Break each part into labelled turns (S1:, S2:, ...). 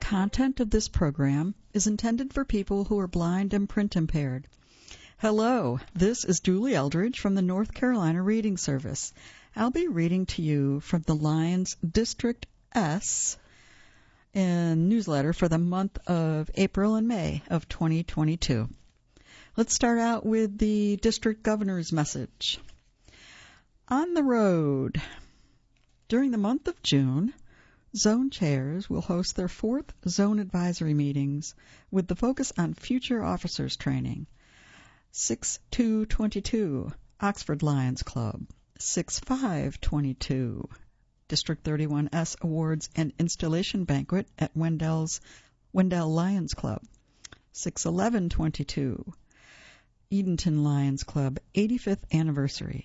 S1: content of this program is intended for people who are blind and print impaired. Hello, this is Julie Eldridge from the North Carolina Reading Service. I'll be reading to you from the Lions District S newsletter for the month of April and May of 2022. Let's start out with the district governor's message. On the road. During the month of June, zone chairs will host their fourth zone advisory meetings with the focus on future officers training. 6/2/22, Oxford Lions Club. 6/5/22, District 31S Awards and Installation Banquet at Wendell Lions Club. 6/11/22, Edenton Lions Club 85th Anniversary.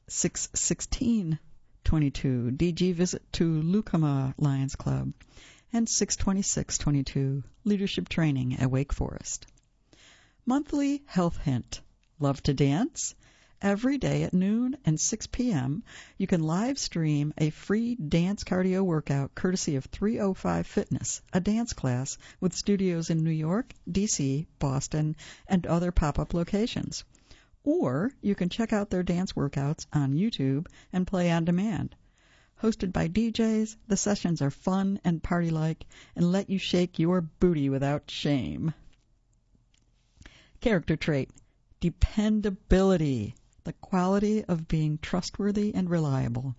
S1: 6/16/22, DG Visit to Lucama Lions Club. And 6/26/22, Leadership Training at Wake Forest. Monthly Health Hint. Love to dance? Every day at noon and 6 p.m., you can live stream a free dance cardio workout courtesy of 305 Fitness, a dance class with studios in New York, D.C., Boston, and other pop-up locations. Or you can check out their dance workouts on YouTube and play on demand. Hosted by DJs, the sessions are fun and party-like and let you shake your booty without shame. Character trait, dependability, the quality of being trustworthy and reliable.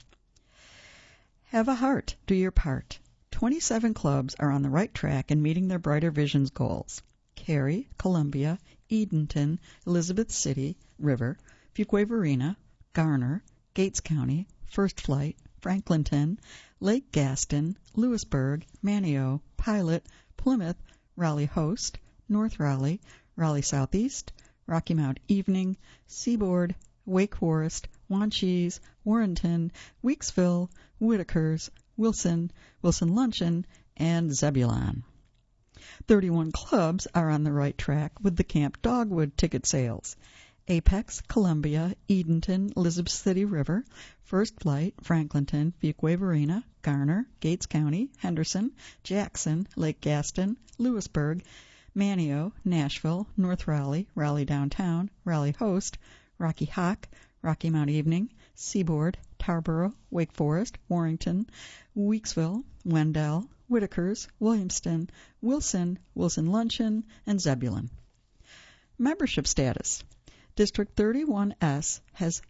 S1: Have a heart, do your part. 27 clubs are on the right track in meeting their Brighter Visions goals. Cary, Columbia, Edenton, Elizabeth City, River, Fuquay-Varina, Garner, Gates County, First Flight, Franklinton, Lake Gaston, Lewisburg, Manteo, Pilot, Plymouth, Raleigh Host, North Raleigh, Raleigh Southeast, Rocky Mount Evening, Seaboard, Wake Forest, Wanchese, Warrenton, Weeksville, Whitakers, Wilson, Wilson Luncheon, and Zebulon. 31 clubs are on the right track with the Camp Dogwood ticket sales. Apex, Columbia, Edenton, Elizabeth City River, First Flight, Franklinton, Fuquay-Varina, Garner, Gates County, Henderson, Jackson, Lake Gaston, Lewisburg, Manteo, Nashville, North Raleigh, Raleigh Downtown, Raleigh Host, Rocky Hawk, Rocky Mount Evening, Seaboard, Tarboro, Wake Forest, Warrington, Weeksville, Wendell, Whitakers, Williamston, Wilson, Wilson Luncheon, and Zebulon. Membership status. District 31S has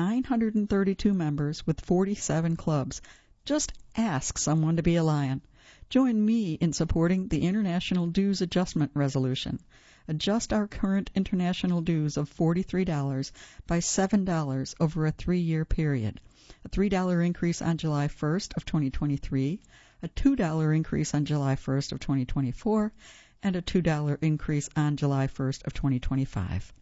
S1: 932 members with 47 clubs. Just ask someone to be a Lion. Join me in supporting the International Dues Adjustment Resolution. Adjust our current international dues of $43 by $7 over a 3-year period. A $3 increase on July 1st of 2023, a $2 increase on July 1st of 2024, and a $2 increase on July 1st of 2025.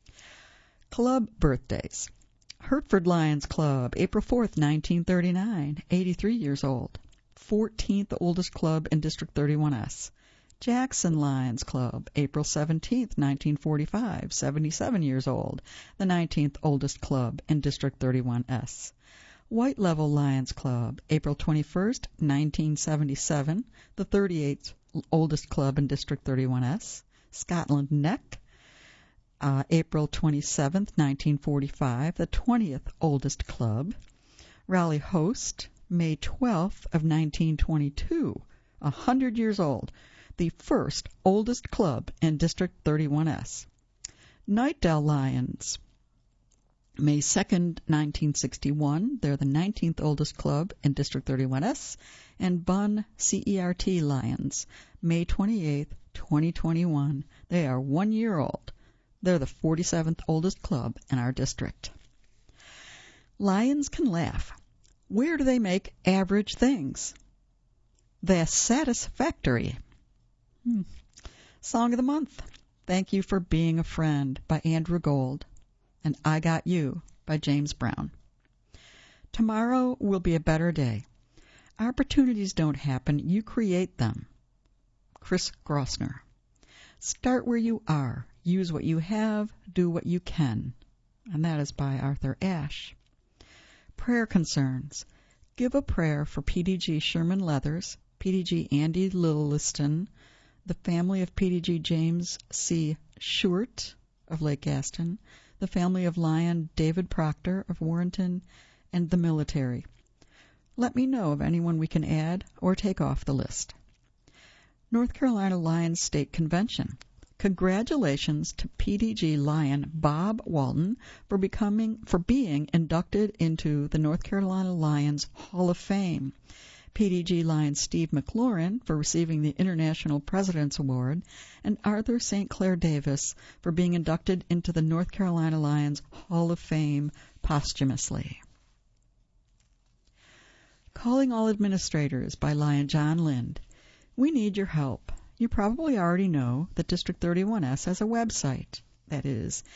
S1: Club birthdays. Hertford Lions Club, April 4th, 1939, 83 years old. 14th oldest club in District 31S. Jackson Lions Club, April 17th, 1945, 77 years old, the 19th oldest club in District 31S. White Level Lions Club, April 21st, 1977, the 38th oldest club in District 31S. Scotland Neck, April 27th, 1945, the 20th oldest club. Raleigh Host, May 12th of 1922, 100 years old, the first oldest club in District 31S. Knightdale Lions, May 2nd, 1961, they're the 19th oldest club in District 31S. And Bunn CERT Lions, May 28th, 2021, they are 1 year old. They're the 47th oldest club in our district. Lions can laugh. Where do they make average things? The Satisfactory. Song of the Month, Thank You for Being a Friend by Andrew Gold, and I Got You by James Brown. Tomorrow will be a better day. Opportunities don't happen, you create them. Chris Grossner. Start where you are. Use what you have. Do what you can. And that is by Arthur Ashe. Prayer concerns. Give a prayer for PDG Sherman Leathers, PDG Andy Lilliston, the family of PDG James C. Short of Lake Gaston, the family of Lion David Proctor of Warrenton, and the military. Let me know of anyone we can add or take off the list. North Carolina Lions State Convention. Congratulations to PDG Lion Bob Walton for being inducted into the North Carolina Lions Hall of Fame. PDG Lion Steve McLaurin for receiving the International President's Award, and Arthur St. Clair Davis for being inducted into the North Carolina Lions Hall of Fame posthumously. Calling All Administrators by Lion John Lind. We need your help. You probably already know that District 31S has a website. That is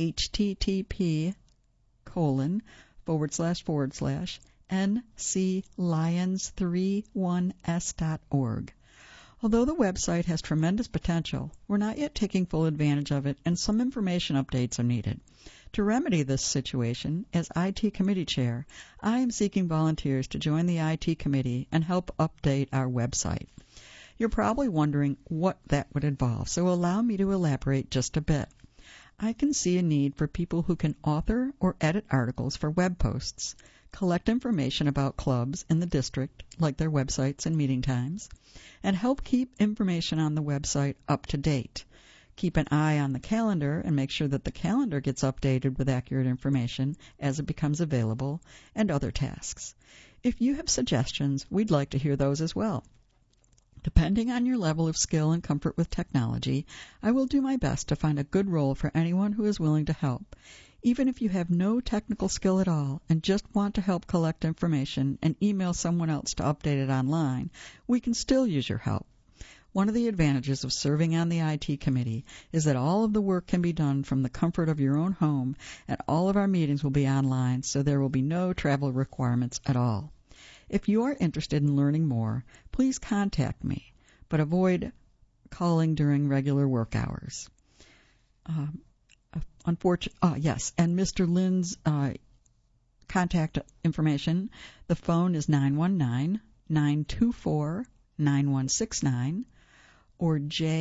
S1: http://nclions31s.org. Although the website has tremendous potential, we're not yet taking full advantage of it, and some information updates are needed. To remedy this situation, as IT Committee Chair, I am seeking volunteers to join the IT Committee and help update our website. You're probably wondering what that would involve, so allow me to elaborate just a bit. I can see a need for people who can author or edit articles for web posts, collect information about clubs in the district, like their websites and meeting times, and help keep information on the website up to date. Keep an eye on the calendar and make sure that the calendar gets updated with accurate information as it becomes available, and other tasks. If you have suggestions, we'd like to hear those as well. Depending on your level of skill and comfort with technology, I will do my best to find a good role for anyone who is willing to help. Even if you have no technical skill at all and just want to help collect information and email someone else to update it online, we can still use your help. One of the advantages of serving on the IT Committee is that all of the work can be done from the comfort of your own home, and all of our meetings will be online, so there will be no travel requirements at all. If you are interested in learning more, please contact me, but avoid calling during regular work hours. Yes, and Mr. Lynn's contact information, the phone is 919-924-9169 or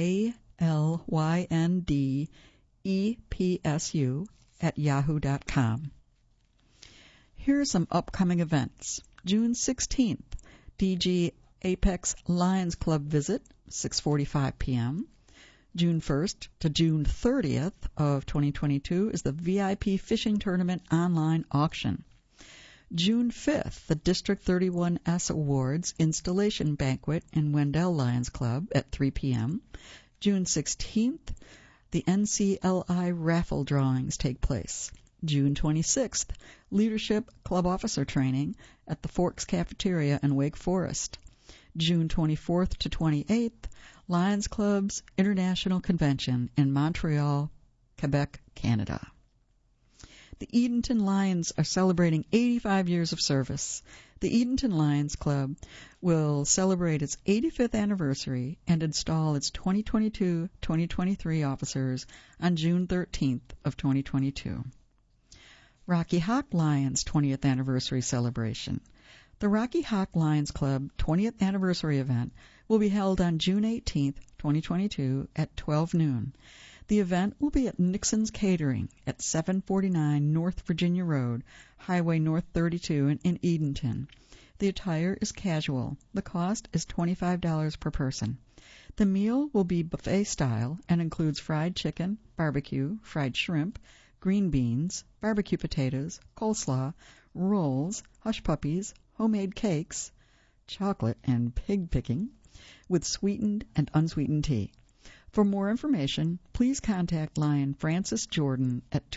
S1: jlyndeepsu@yahoo.com. Here are some upcoming events. June 16th, DG Apex Lions Club visit, 6:45 p.m. June 1st to June 30th of 2022 is the VIP Fishing Tournament online auction. June 5th, the District 31S Awards Installation Banquet in Wendell Lions Club at 3 p.m. June 16th, the NCLI raffle drawings take place. June 26th, Leadership Club Officer Training at the Forks Cafeteria in Wake Forest. June 24th to 28th, Lions Club's International Convention in Montreal, Quebec, Canada. The Edenton Lions are celebrating 85 years of service. The Edenton Lions Club will celebrate its 85th anniversary and install its 2022-2023 officers on June 13th of 2022. Rocky Hawk Lions 20th Anniversary Celebration. The Rocky Hawk Lions Club 20th Anniversary event will be held on June 18th, 2022 at 12 noon. The event will be at Nixon's Catering at 749 North Virginia Road, Highway North 32 in Edenton. The attire is casual. The cost is $25 per person. The meal will be buffet style and includes fried chicken, barbecue, fried shrimp, green beans, barbecue potatoes, coleslaw, rolls, hush puppies, homemade cakes, chocolate and pig picking, with sweetened and unsweetened tea. For more information, please contact Lion Francis Jordan at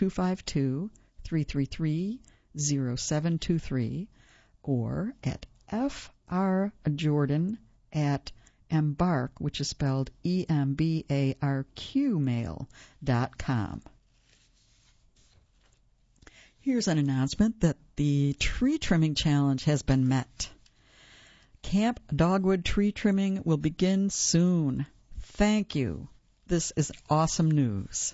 S1: 252-333-0723 or at frjordan@embark, which is spelled embarq, Here's an announcement that the tree trimming challenge has been met. Camp Dogwood tree trimming will begin soon. Thank you. This is awesome news.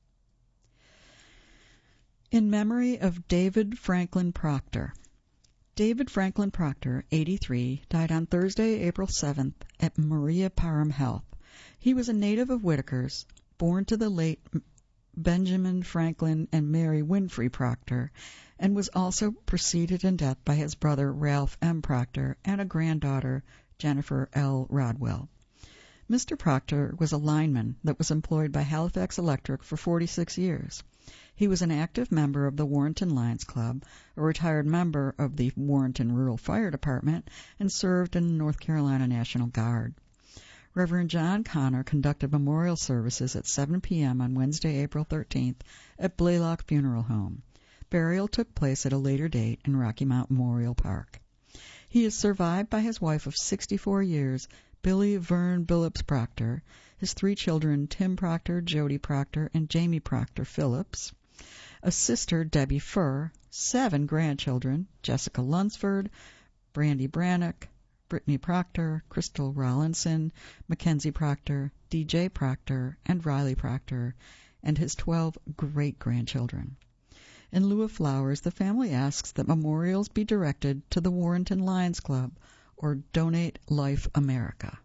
S1: In memory of David Franklin Proctor, David Franklin Proctor, 83, died on Thursday, April 7th at Maria Parham Health. He was a native of Whitakers, born to the late Benjamin Franklin and Mary Winfrey Proctor, and was also preceded in death by his brother Ralph M. Proctor and a granddaughter, Jennifer L. Rodwell. Mr. Proctor was a lineman that was employed by Halifax Electric for 46 years. He was an active member of the Warrenton Lions Club, a retired member of the Warrenton Rural Fire Department, and served in the North Carolina National Guard. Reverend John Connor conducted memorial services at 7 p.m. on Wednesday, April 13th at Blaylock Funeral Home. Burial took place at a later date in Rocky Mount Memorial Park. He is survived by his wife of 64 years, Billy Vern Billups Proctor, his 3 children, Tim Proctor, Jody Proctor, and Jamie Proctor Phillips, a sister, Debbie Furr, 7 grandchildren, Jessica Lunsford, Brandy Brannock, Brittany Proctor, Crystal Rollinson, Mackenzie Proctor, DJ Proctor, and Riley Proctor, and his 12 great-grandchildren. In lieu of flowers, the family asks that memorials be directed to the Warrenton Lions Club or Donate Life America.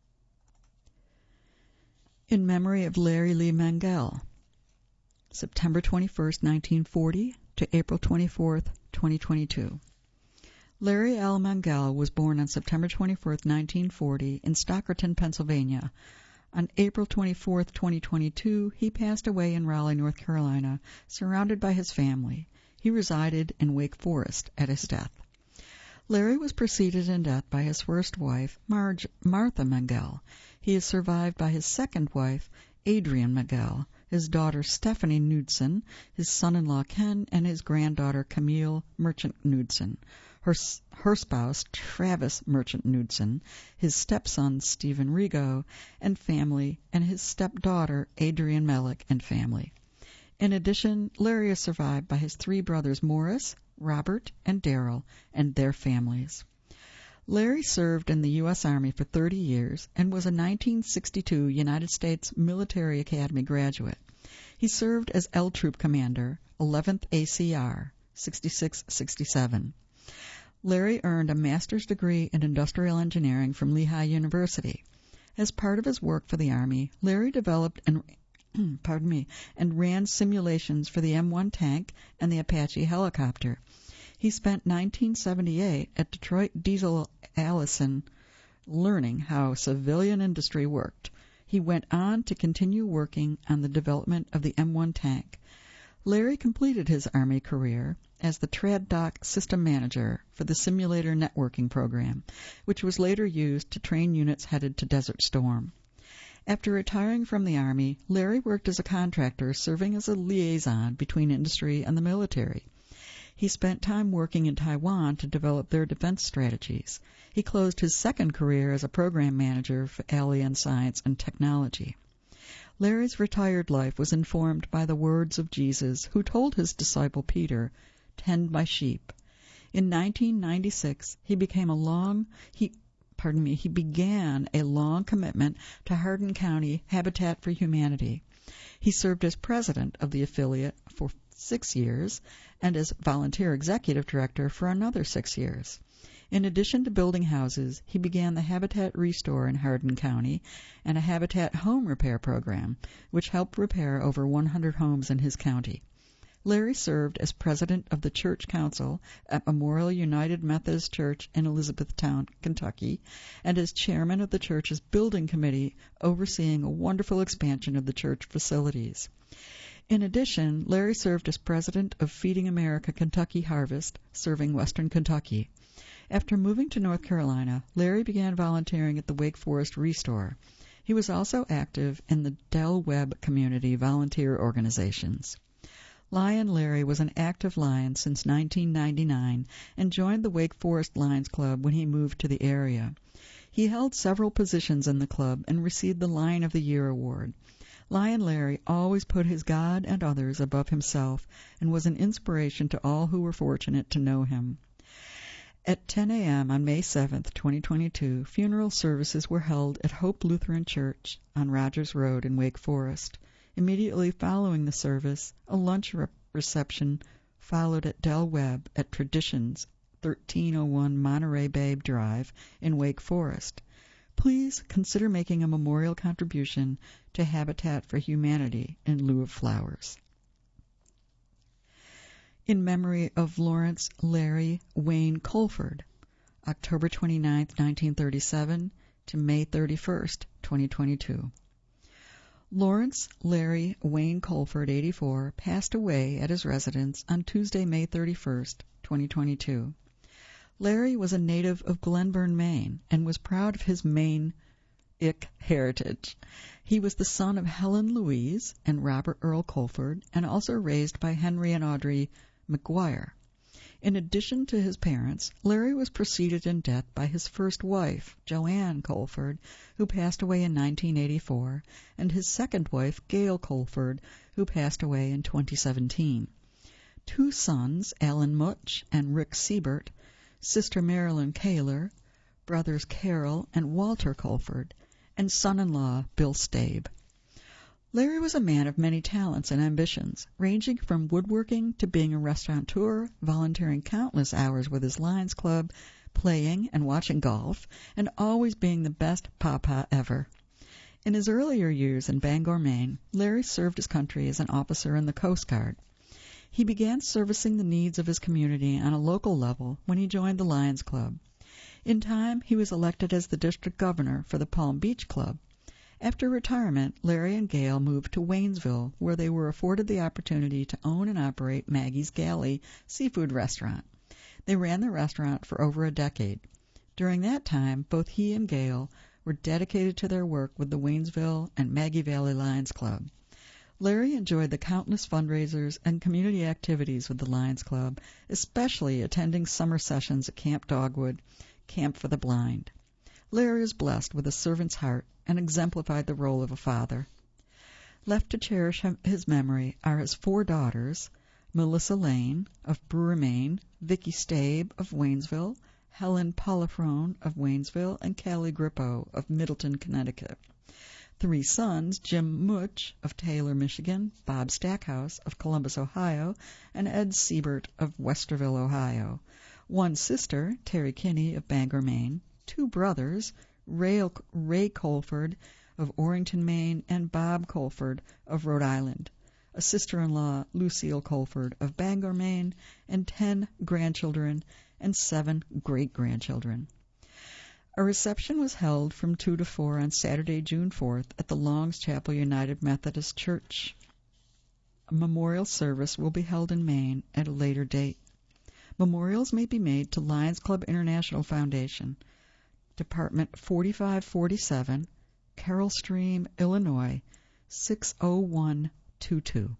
S1: In memory of Larry Lee Mangel, September 21, 1940 to April 24, 2022. Larry L. Mangel was born on September 24, 1940 in Stockton, Pennsylvania. On April 24, 2022, he passed away in Raleigh, North Carolina, surrounded by his family. He resided in Wake Forest at his death. Larry was preceded in death by his first wife, Martha Mangel. He is survived by his second wife, Adrian Mangel, his daughter Stephanie Knudsen, his son-in-law Ken, and his granddaughter Camille Merchant Knudsen, her spouse Travis Merchant Knudsen, his stepson Stephen Rigo and family, and his stepdaughter Adrian Melick and family. In addition, Larry is survived by his 3 brothers Morris, Robert, and Darrell, and their families. Larry served in the U.S. Army for 30 years and was a 1962 United States Military Academy graduate. He served as L Troop Commander, 11th ACR, 66-67. Larry earned a master's degree in industrial engineering from Lehigh University. As part of his work for the Army, Larry developed and ran simulations for the M1 tank and the Apache helicopter. He spent 1978 at Detroit Diesel Allison learning how civilian industry worked. He went on to continue working on the development of the M1 tank. Larry completed his Army career as the TradDoc system manager for the simulator networking program, which was later used to train units headed to Desert Storm. After retiring from the Army, Larry worked as a contractor, serving as a liaison between industry and the military. He spent time working in Taiwan to develop their defense strategies. He closed his second career as a program manager for Alien Science and Technology. Larry's retired life was informed by the words of Jesus, who told his disciple Peter, "Tend my sheep." In 1996, he began a long commitment to Hardin County Habitat for Humanity. He served as president of the affiliate for 6 years and as volunteer executive director for another 6 years. In addition to building houses, he began the Habitat Restore in Hardin County and a Habitat Home Repair program, which helped repair over 100 homes in his county. Larry served as president of the Church Council at Memorial United Methodist Church in Elizabethtown, Kentucky, and as chairman of the church's building committee overseeing a wonderful expansion of the church facilities. In addition, Larry served as president of Feeding America Kentucky Harvest, serving western Kentucky. After moving to North Carolina, Larry began volunteering at the Wake Forest Restore. He was also active in the Del Webb community volunteer organizations. Lion Larry was an active Lion since 1999 and joined the Wake Forest Lions Club when he moved to the area. He held several positions in the club and received the Lion of the Year award. Lion Larry always put his God and others above himself and was an inspiration to all who were fortunate to know him. At 10 a.m. on May 7, 2022, funeral services were held at Hope Lutheran Church on Rogers Road in Wake Forest. Immediately following the service, a lunch reception followed at Del Webb at Traditions 1301 Monterey Bay Drive in Wake Forest. Please consider making a memorial contribution to Habitat for Humanity in lieu of flowers. In memory of Lawrence Larry Wayne Colford, October 29, 1937 to May 31, 2022. Lawrence Larry Wayne Colford, 84, passed away at his residence on Tuesday, May 31, 2022. Larry was a native of Glenburn, Maine, and was proud of his Maine-ic heritage. He was the son of Helen Louise and Robert Earl Colford, and also raised by Henry and Audrey McGuire. In addition to his parents, Larry was preceded in death by his first wife, Joanne Colford, who passed away in 1984, and his second wife, Gail Colford, who passed away in 2017. Two sons, Alan Mutch and Rick Siebert, sister Marilyn Kaler, brothers Carol and Walter Colford, and son-in-law Bill Stabe. Larry was a man of many talents and ambitions, ranging from woodworking to being a restaurateur, volunteering countless hours with his Lions Club, playing and watching golf, and always being the best papa ever. In his earlier years in Bangor, Maine, Larry served his country as an officer in the Coast Guard. He began servicing the needs of his community on a local level when he joined the Lions Club. In time, he was elected as the district governor for the Palm Beach Club. After retirement, Larry and Gail moved to Waynesville, where they were afforded the opportunity to own and operate Maggie's Galley seafood restaurant. They ran the restaurant for over a decade. During that time, both he and Gail were dedicated to their work with the Waynesville and Maggie Valley Lions Club. Larry enjoyed the countless fundraisers and community activities with the Lions Club, especially attending summer sessions at Camp Dogwood, Camp for the Blind. Larry is blessed with a servant's heart and exemplified the role of a father. Left to cherish his memory are his four daughters, Melissa Lane of Brewer, Maine, Vicky Stabe of Waynesville, Helen Polifrone of Waynesville, and Callie Grippo of Middleton, Connecticut. Three sons, Jim Mutch of Taylor, Michigan, Bob Stackhouse of Columbus, Ohio, and Ed Siebert of Westerville, Ohio. One sister, Terry Kinney of Bangor, Maine. Two brothers, Ray Colford of Orrington, Maine, and Bob Colford of Rhode Island. A sister-in-law, Lucille Colford of Bangor, Maine, and 10 grandchildren and 7 great-grandchildren. A reception was held from 2 to 4 on Saturday, June 4th at the Longs Chapel United Methodist Church. A memorial service will be held in Maine at a later date. Memorials may be made to Lions Club International Foundation, Department 4547, Carroll Stream, Illinois, 60122.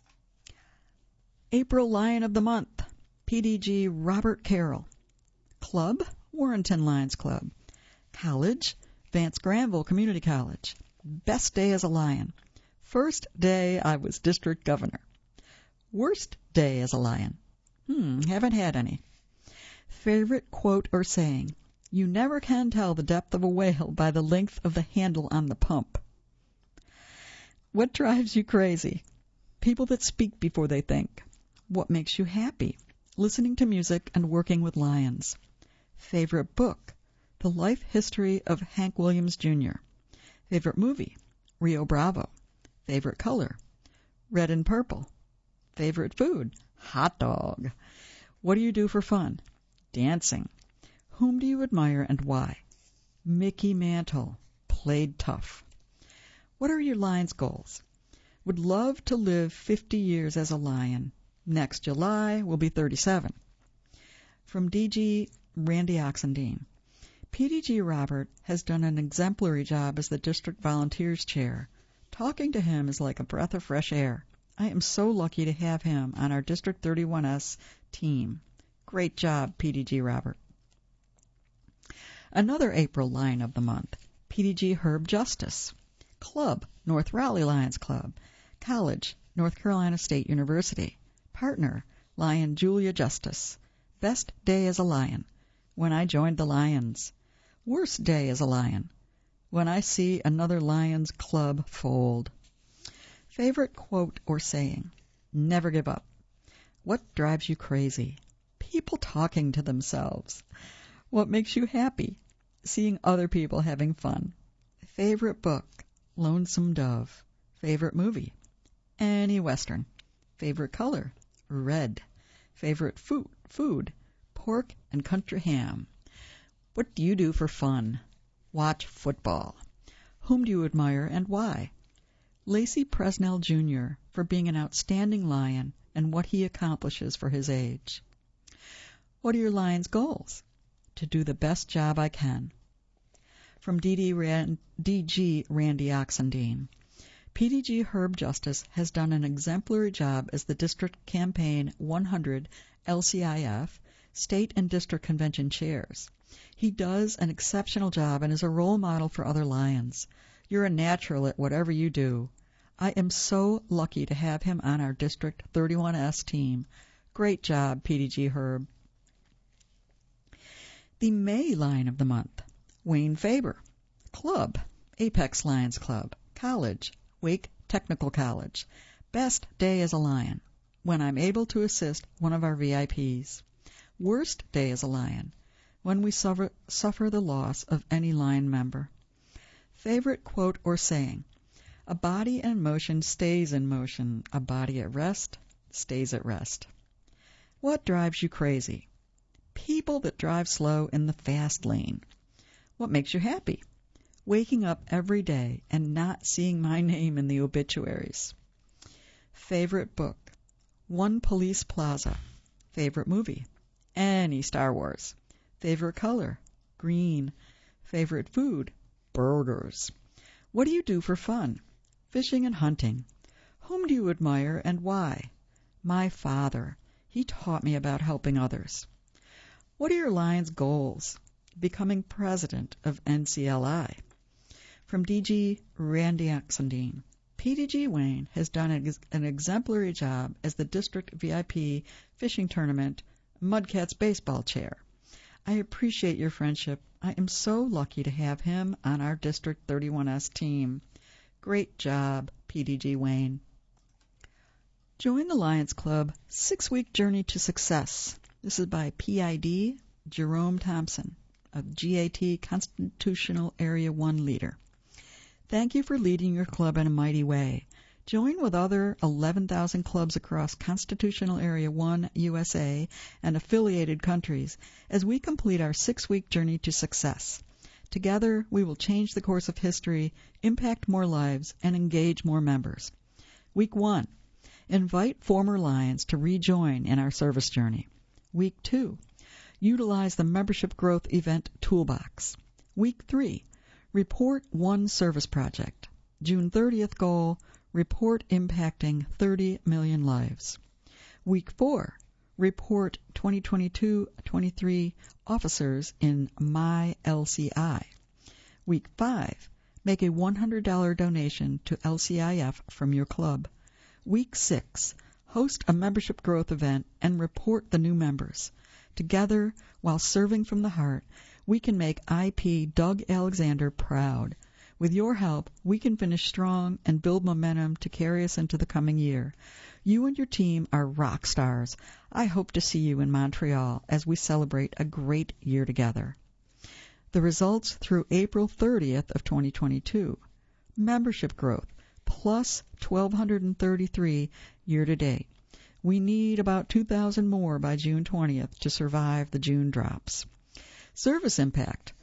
S1: April Lion of the Month, PDG Robert Carroll. Club, Warrenton Lions Club. College, Vance Granville Community College. Best day as a Lion. First day I was district governor. Worst day as a Lion. Haven't had any. Favorite quote or saying. You never can tell the depth of a whale by the length of the handle on the pump. What drives you crazy? People that speak before they think. What makes you happy? Listening to music and working with lions. Favorite book? The Life History of Hank Williams, Jr. Favorite movie? Rio Bravo. Favorite color? Red and purple. Favorite food? Hot dog. What do you do for fun? Dancing. Whom do you admire and why? Mickey Mantle. Played tough. What are your Lions goals? Would love to live 50 years as a Lion. Next July will be 37. From DG Randy Oxendine. PDG Robert has done an exemplary job as the District Volunteers Chair. Talking to him is like a breath of fresh air. I am so lucky to have him on our District 31S team. Great job, PDG Robert. Another April Lion of the Month, PDG Herb Justice. Club, North Raleigh Lions Club. College, North Carolina State University. Partner, Lion Julia Justice. Best day as a Lion. When I joined the Lions. Worst day as a Lion. When I see another Lions Club fold. Favorite quote or saying. Never give up. What drives you crazy? People talking to themselves. What makes you happy? Seeing other people having fun. Favorite book? Lonesome Dove. Favorite movie? Any Western. Favorite color? Red. Favorite food? Pork and country ham. What do you do for fun? Watch football. Whom do you admire and why? Lacey Presnell Jr. for being an outstanding Lion and what he accomplishes for his age. What are your Lion's goals? To do the best job I can. From DG Randy Oxendine. PDG Herb Justice has done an exemplary job as the District Campaign 100 LCIF State and District Convention chairs. He does an exceptional job and is a role model for other Lions. You're a natural at whatever you do. I am so lucky to have him on our District 31S team. Great job, PDG Herb. The May Lion of the Month, Wayne Faber. Club, Apex Lions Club. College, Wake Technical College. Best day as a Lion, when I'm able to assist one of our VIPs. Worst day as a Lion, when we suffer the loss of any Lion member. Favorite quote or saying, a body in motion stays in motion, a body at rest stays at rest. What drives you crazy? People that drive slow in the fast lane. What makes you happy? Waking up every day and not seeing my name in the obituaries. Favorite book? One Police Plaza. Favorite movie? Any Star Wars. Favorite color? Green. Favorite food? Burgers. What do you do for fun? Fishing and hunting. Whom do you admire and why? My father. He taught me about helping others. What are your Lion's goals? Becoming president of NCLI. From DG Randy Oxendine. PDG Wayne has done an exemplary job as the District VIP Fishing Tournament Mudcats Baseball Chair. I appreciate your friendship. I am so lucky to have him on our District 31S team. Great job, PDG Wayne. Join the Lions Club 6-Week Journey to Success. This is by PID Jerome Thompson, a GAT Constitutional Area 1 leader. Thank you for leading your club in a mighty way. Join with other 11,000 clubs across Constitutional Area 1 USA and affiliated countries as we complete our 6-week journey to success. Together, we will change the course of history, impact more lives, and engage more members. Week 1. Invite former Lions to rejoin in our service journey. Week 2. Utilize the Membership Growth Event Toolbox. Week 3. Report one service project. June 30th goal, report impacting 30 million lives. Week 4, report 2022-23 officers in My LCI. Week 5, make a $100 donation to LCIF from your club. Week 6, host a membership growth event and report the new members. Together, while serving from the heart, we can make IP Doug Alexander proud. With your help, we can finish strong and build momentum to carry us into the coming year. You and your team are rock stars. I hope to see you in Montreal as we celebrate a great year together. The results through April 30th of 2022. Membership growth, plus 1,233 year-to-date. We need about 2,000 more by June 20th to survive the June drops. Service impact,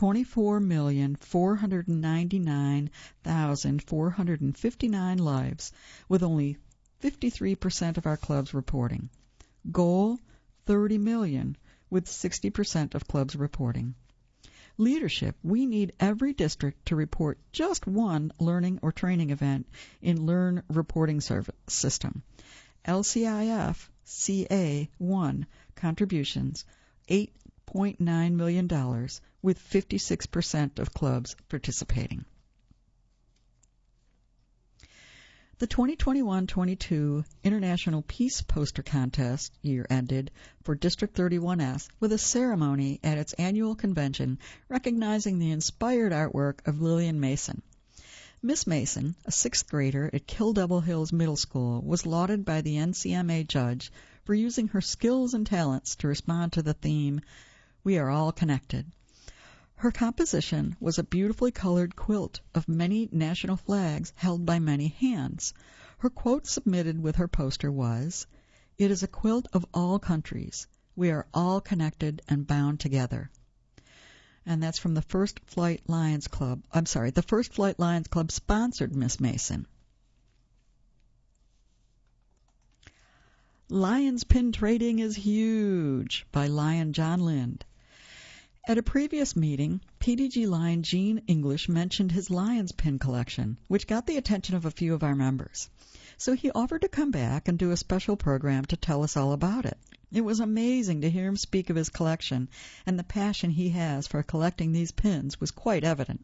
S1: 24,499,459 lives, with only 53% of our clubs reporting. Goal, 30 million, with 60% of clubs reporting. Leadership, we need every district to report just one learning or training event in Learn Reporting Service System. LCIF CA1 contributions, $8.9 million, with 56% of clubs participating. The 2021-22 International Peace Poster Contest year ended for District 31S with a ceremony at its annual convention recognizing the inspired artwork of Lillian Mason. Miss Mason, a 6th grader at Kill Devil Hills Middle School, was lauded by the NCMA judge for using her skills and talents to respond to the theme, "We are all connected." Her composition was a beautifully colored quilt of many national flags held by many hands. Her quote submitted with her poster was, "It is a quilt of all countries. We are all connected and bound together." And that's from the First Flight Lions Club. The First Flight Lions Club sponsored Miss Mason. Lions Pin Trading is Huge by Lion John Lind. At a previous meeting, PDG Lion Gene English mentioned his Lions pin collection, which got the attention of a few of our members. So he offered to come back and do a special program to tell us all about it. It was amazing to hear him speak of his collection, and the passion he has for collecting these pins was quite evident.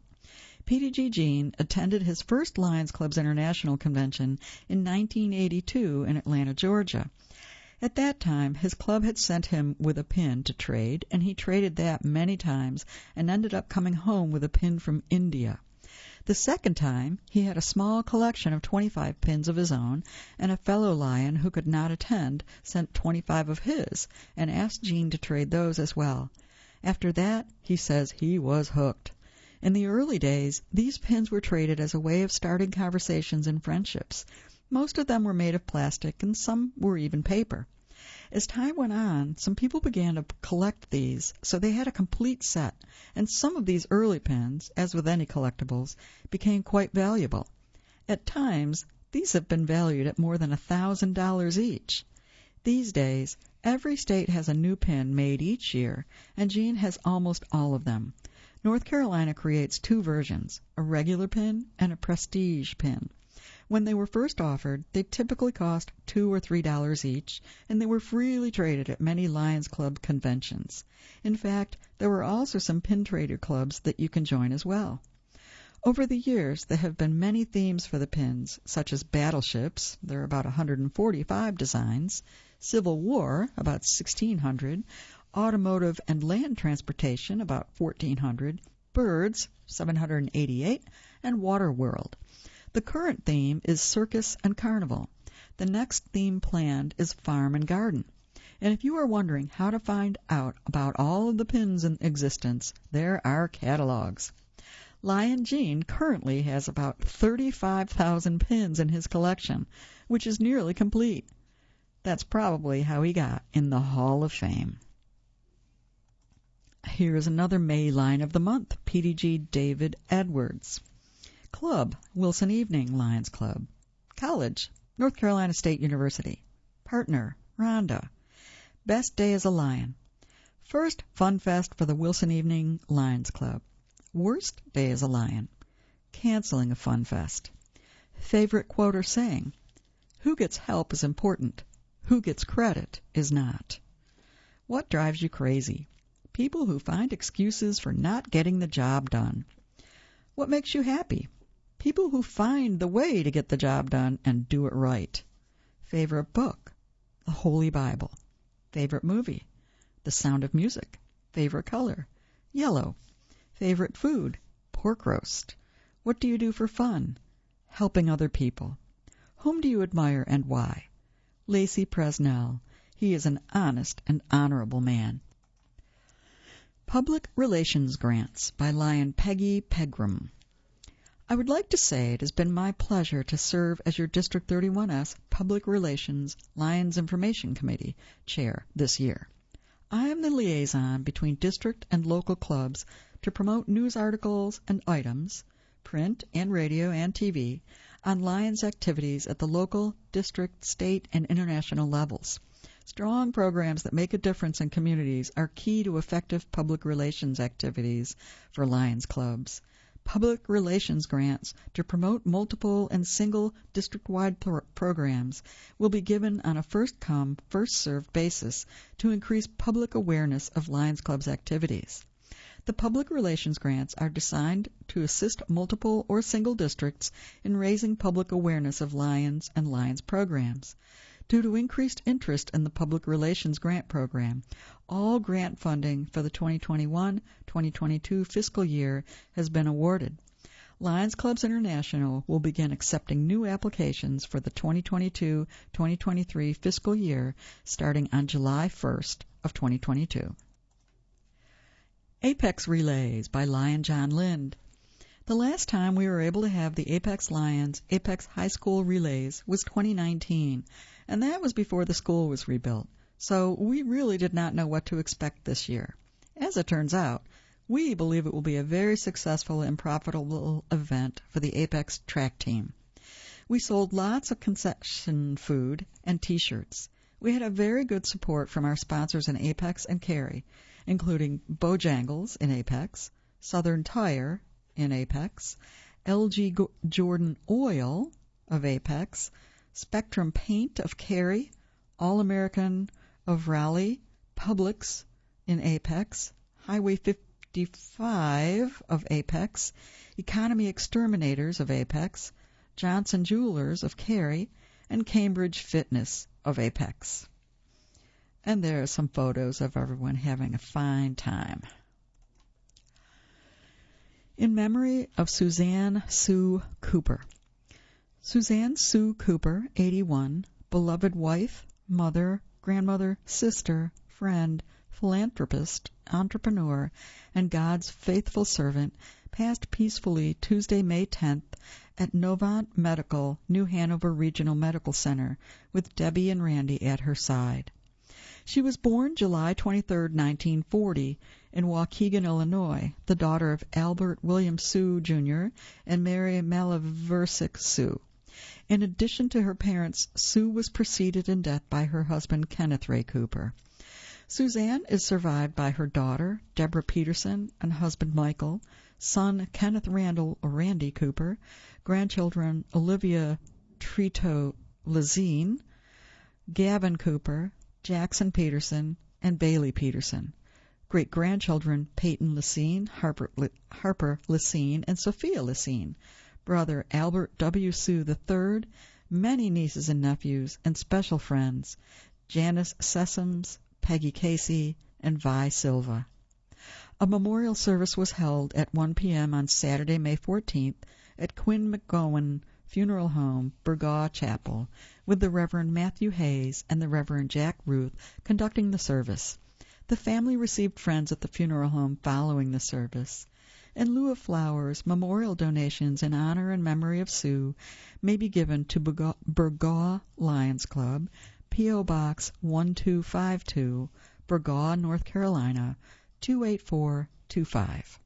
S1: PDG Gene attended his first Lions Club's International Convention in 1982 in Atlanta, Georgia. At that time, his club had sent him with a pin to trade, and he traded that many times and ended up coming home with a pin from India. The second time, he had a small collection of 25 pins of his own, and a fellow lion who could not attend sent 25 of his and asked Gene to trade those as well. After that, he says he was hooked. In the early days, these pins were traded as a way of starting conversations and friendships. Most of them were made of plastic, and some were even paper. As time went on, some people began to collect these, so they had a complete set, and some of these early pins, as with any collectibles, became quite valuable. At times, these have been valued at more than $1,000 each. These days, every state has a new pin made each year, and Gene has almost all of them. North Carolina creates two versions, a regular pin and a prestige pin. When they were first offered, they typically cost $2 or $3 each, and they were freely traded at many Lions Club conventions. In fact, there were also some pin trader clubs that you can join as well. Over the years, there have been many themes for the pins, such as battleships, there are about 145 designs, Civil War, about 1,600, automotive and land transportation, about 1,400, birds, 788, and water world. The current theme is circus and carnival. The next theme planned is farm and garden. And if you are wondering how to find out about all of the pins in existence, there are catalogs. Lion Gene currently has about 35,000 pins in his collection, which is nearly complete. That's probably how he got in the Hall of Fame. Here is another May line of the month, PDG David Edwards. Club, Wilson Evening Lions Club. College, North Carolina State University. Partner, Rhonda. Best day as a lion. First Fun Fest for the Wilson Evening Lions Club. Worst day as a lion. Canceling a Fun Fest. Favorite quote or saying. Who gets help is important. Who gets credit is not. What drives you crazy? People who find excuses for not getting the job done. What makes you happy? People who find the way to get the job done and do it right. Favorite book? The Holy Bible. Favorite movie? The Sound of Music. Favorite color? Yellow. Favorite food? Pork roast. What do you do for fun? Helping other people. Whom do you admire and why? Lacey Presnell. He is an honest and honorable man. Public Relations Grants by Lion Peggy Pegram. I would like to say it has been my pleasure to serve as your District 31S Public Relations Lions Information Committee Chair this year. I am the liaison between district and local clubs to promote news articles and items, print and radio and TV, on Lions activities at the local, district, state, and international levels. Strong programs that make a difference in communities are key to effective public relations activities for Lions clubs. Public relations grants to promote multiple and single district-wide programs will be given on a first-come, first-served basis to increase public awareness of Lions Club's activities. The public relations grants are designed to assist multiple or single districts in raising public awareness of Lions and Lions programs. Due to increased interest in the Public Relations Grant Program, all grant funding for the 2021-2022 fiscal year has been awarded. Lions Clubs International will begin accepting new applications for the 2022-2023 fiscal year starting on July 1st of 2022. Apex Relays by Lion John Lind. The last time we were able to have the Apex Lions Apex High School Relays was 2019, and that was before the school was rebuilt, so we really did not know what to expect this year. As it turns out, we believe it will be a very successful and profitable event for the Apex track team. We sold lots of concession food and T-shirts. We had a very good support from our sponsors in Apex and Cary, including Bojangles in Apex, Southern Tire in Apex, LG Jordan Oil of Apex, Spectrum Paint of Cary, All-American of Raleigh, Publix in Apex, Highway 55 of Apex, Economy Exterminators of Apex, Johnson Jewelers of Cary, and Cambridge Fitness of Apex. And there are some photos of everyone having a fine time. In memory of Suzanne Sue Cooper. Suzanne Sue Cooper, 81, beloved wife, mother, grandmother, sister, friend, philanthropist, entrepreneur, and God's faithful servant, passed peacefully Tuesday, May 10th at Novant Medical, New Hanover Regional Medical Center, with Debbie and Randy at her side. She was born July 23, 1940, in Waukegan, Illinois, the daughter of Albert William Sue, Jr. and Mary Malaversic Sue. In addition to her parents, Sue was preceded in death by her husband, Kenneth Ray Cooper. Suzanne is survived by her daughter, Deborah Peterson, and husband, Michael, son, Kenneth Randall or Randy Cooper, grandchildren, Olivia Trito Lazine, Gavin Cooper, Jackson Peterson, and Bailey Peterson. Great-grandchildren, Peyton Lacine, Harper Lacine, and Sophia Lacine. Brother, Albert W. Sue III, many nieces and nephews, and special friends, Janice Sessoms, Peggy Casey, and Vi Silva. A memorial service was held at 1 p.m. on Saturday, May 14th at Quinn McGowan Funeral Home, Burgaw Chapel, with the Reverend Matthew Hayes and the Reverend Jack Ruth conducting the service. The family received friends at the funeral home following the service. In lieu of flowers, memorial donations in honor and memory of Sue may be given to Burgaw Lions Club, P.O. Box 1252, Burgaw, North Carolina, 28425.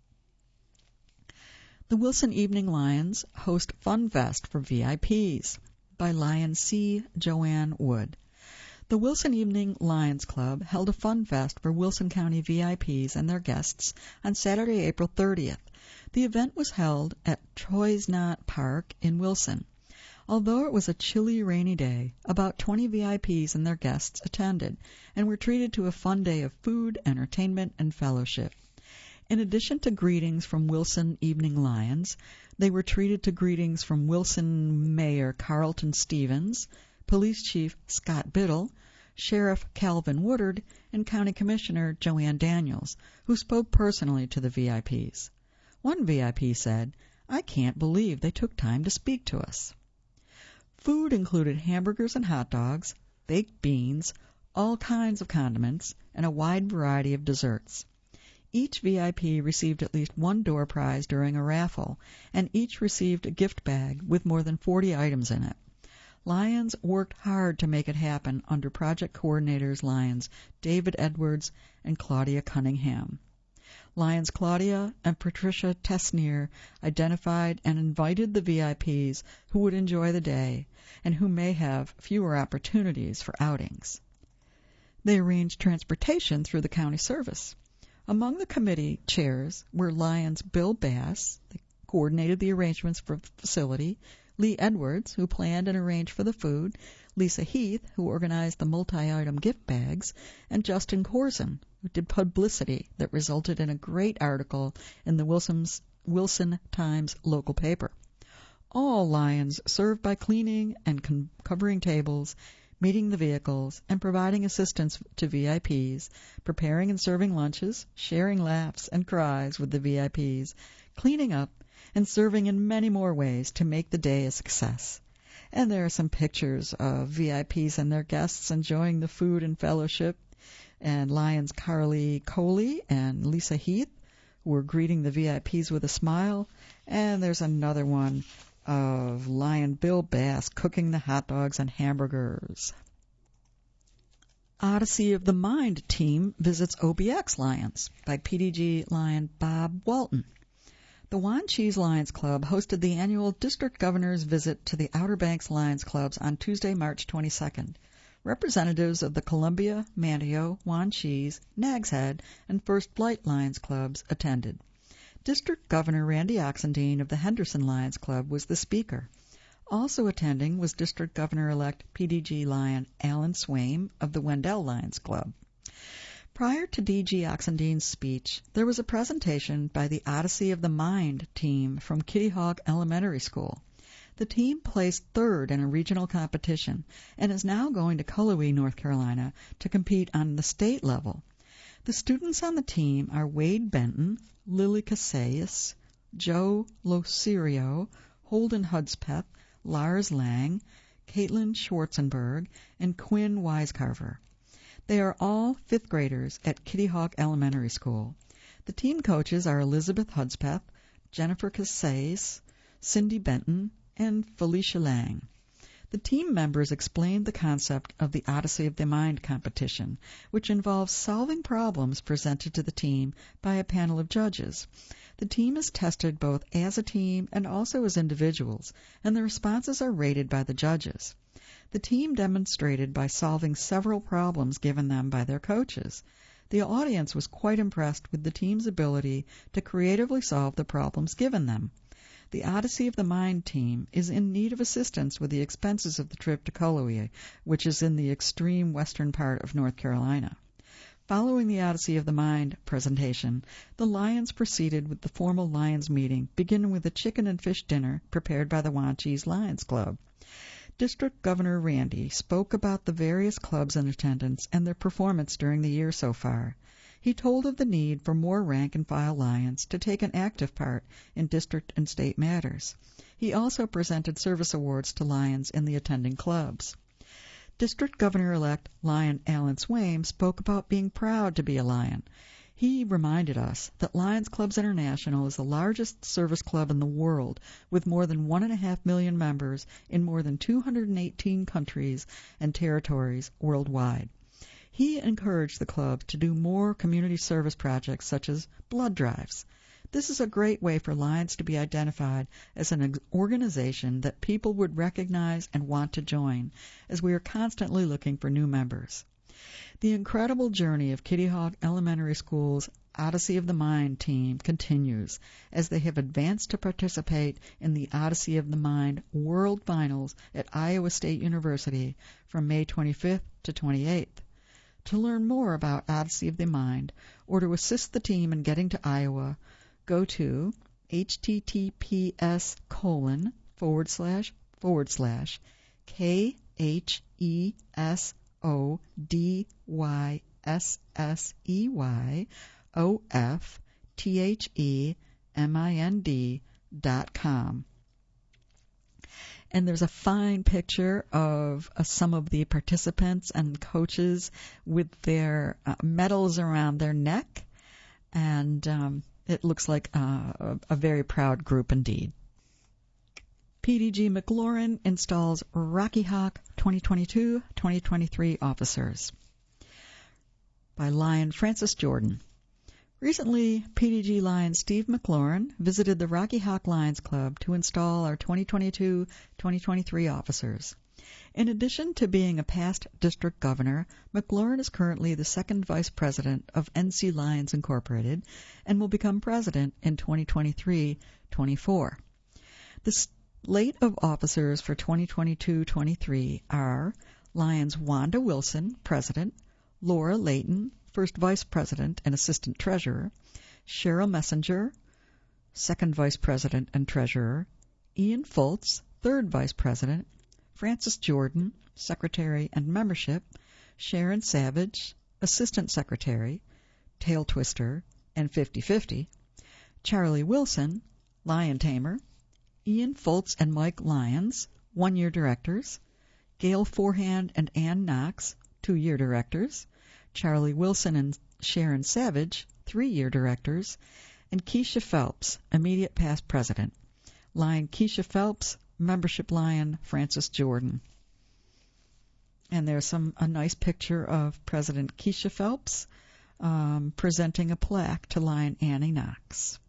S1: The Wilson Evening Lions host Fun Fest for VIPs by Lion C. Joanne Wood. The Wilson Evening Lions Club held a Fun Fest for Wilson County VIPs and their guests on Saturday, April 30th. The event was held at Troyes Knott Park in Wilson. Although it was a chilly, rainy day, about 20 VIPs and their guests attended and were treated to a fun day of food, entertainment, and fellowship. In addition to greetings from Wilson Evening Lions, they were treated to greetings from Wilson Mayor Carlton Stevens, Police Chief Scott Biddle, Sheriff Calvin Woodard, and County Commissioner Joanne Daniels, who spoke personally to the VIPs. One VIP said, "I can't believe they took time to speak to us." Food included hamburgers and hot dogs, baked beans, all kinds of condiments, and a wide variety of desserts. Each VIP received at least one door prize during a raffle, and each received a gift bag with more than 40 items in it. Lions worked hard to make it happen under project coordinators Lions David Edwards and Claudia Cunningham. Lions Claudia and Patricia Tesnier identified and invited the VIPs who would enjoy the day and who may have fewer opportunities for outings. They arranged transportation through the county service. Among the committee chairs were Lions Bill Bass, who coordinated the arrangements for the facility, Lee Edwards, who planned and arranged for the food, Lisa Heath, who organized the multi-item gift bags, and Justin Corson, who did publicity that resulted in a great article in the Wilson Times local paper. All Lions served by cleaning and covering tables, meeting the vehicles, and providing assistance to VIPs, preparing and serving lunches, sharing laughs and cries with the VIPs, cleaning up, and serving in many more ways to make the day a success. And there are some pictures of VIPs and their guests enjoying the food and fellowship, and Lions Carly Coley and Lisa Heath, who were greeting the VIPs with a smile. And there's another one of Lion Bill Bass cooking the hot dogs and hamburgers. Odyssey of the Mind team visits OBX Lions by PDG Lion Bob Walton. The Wanchese Lions Club hosted the annual District Governor's visit to the Outer Banks Lions Clubs on Tuesday, March 22nd. Representatives of the Columbia, Manteo, Wanchese, Nags Head, and First Flight Lions Clubs attended. District Governor Randy Oxendine of the Henderson Lions Club was the speaker. Also attending was District Governor-elect PDG Lion Alan Swaim of the Wendell Lions Club. Prior to DG Oxendine's speech, there was a presentation by the Odyssey of the Mind team from Kitty Hawk Elementary School. The team placed third in a regional competition and is now going to Cullowhee, North Carolina, to compete on the state level. The students on the team are Wade Benton, Lily Casillas, Joe Losirio, Holden Hudspeth, Lars Lang, Caitlin Schwarzenberg, and Quinn Wisecarver. They are all fifth graders at Kitty Hawk Elementary School. The team coaches are Elizabeth Hudspeth, Jennifer Casillas, Cindy Benton, and Felicia Lang. The team members explained the concept of the Odyssey of the Mind competition, which involves solving problems presented to the team by a panel of judges. The team is tested both as a team and also as individuals, and the responses are rated by the judges. The team demonstrated by solving several problems given them by their coaches. The audience was quite impressed with the team's ability to creatively solve the problems given them. The Odyssey of the Mind team is in need of assistance with the expenses of the trip to Cullowhee, which is in the extreme western part of North Carolina. Following the Odyssey of the Mind presentation, the Lions proceeded with the formal Lions meeting, beginning with a chicken and fish dinner prepared by the Wanchese Lions Club. District Governor Randy spoke about the various clubs in attendance and their performance during the year so far. He told of the need for more rank-and-file Lions to take an active part in district and state matters. He also presented service awards to Lions in the attending clubs. District Governor-elect Lion Alan Swaim spoke about being proud to be a Lion. He reminded us that Lions Clubs International is the largest service club in the world, with more than 1.5 million members in more than 218 countries and territories worldwide. He encouraged the club to do more community service projects such as blood drives. This is a great way for Lions to be identified as an organization that people would recognize and want to join, as we are constantly looking for new members. The incredible journey of Kitty Hawk Elementary School's Odyssey of the Mind team continues as they have advanced to participate in the Odyssey of the Mind World Finals at Iowa State University from May 25th to 28th. To learn more about Odyssey of the Mind or to assist the team in getting to Iowa, go to https://KHESODYSSEYOFTHEMIND.com. And there's a fine picture of some of the participants and coaches with their medals around their neck, and it looks like a very proud group indeed. PDG McLaurin installs Rocky Hawk 2022-2023 officers by Lion Francis Jordan. Recently, PDG Lion Steve McLaurin visited the Rocky Hawk Lions Club to install our 2022-2023 officers. In addition to being a past district governor, McLaurin is currently the second vice president of NC Lions Incorporated and will become president in 2023-24. The slate of officers for 2022-23 are Lions Wanda Wilson, president, Laura Layton, first vice president and assistant treasurer, Cheryl Messenger, second vice president and treasurer, Ian Fultz, third vice president, Francis Jordan, secretary and membership, Sharon Savage, assistant secretary, tail twister, and 50-50, Charlie Wilson, Lion Tamer, Ian Foltz and Mike Lyons, 1-year directors, Gail Forehand and Ann Knox, 2-year directors, Charlie Wilson and Sharon Savage, 3-year directors, and Keisha Phelps, immediate past president. Lion Keisha Phelps, membership lion Francis Jordan. And there's a nice picture of President Keisha Phelps presenting a plaque to Lion Annie Knox.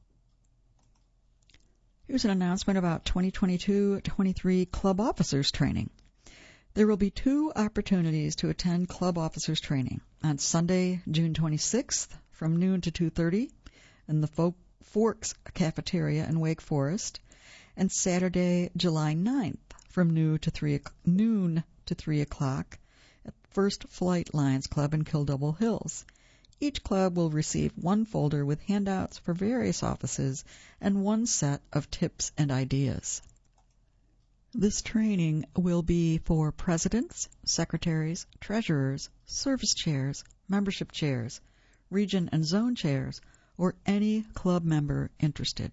S1: Here's an announcement about 2022-23 Club Officers Training. There will be 2 opportunities to attend Club Officers Training on Sunday, June 26th from noon to 2:30 in the Forks Cafeteria in Wake Forest, and Saturday, July 9th from noon to 3 o'clock at First Flight Lions Club in Kill Double Hills. Each club will receive 1 folder with handouts for various offices and 1 set of tips and ideas. This training will be for presidents, secretaries, treasurers, service chairs, membership chairs, region and zone chairs, or any club member interested.